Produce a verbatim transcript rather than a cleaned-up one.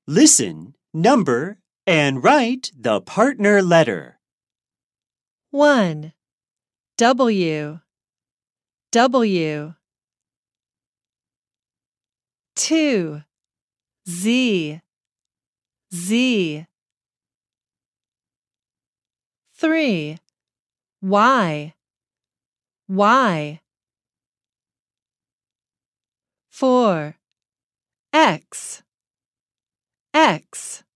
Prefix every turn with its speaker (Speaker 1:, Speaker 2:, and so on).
Speaker 1: Listen, number, and write the partner letter.
Speaker 2: one. W. W. two. Z. Z. three. Y. Y. four. X. X.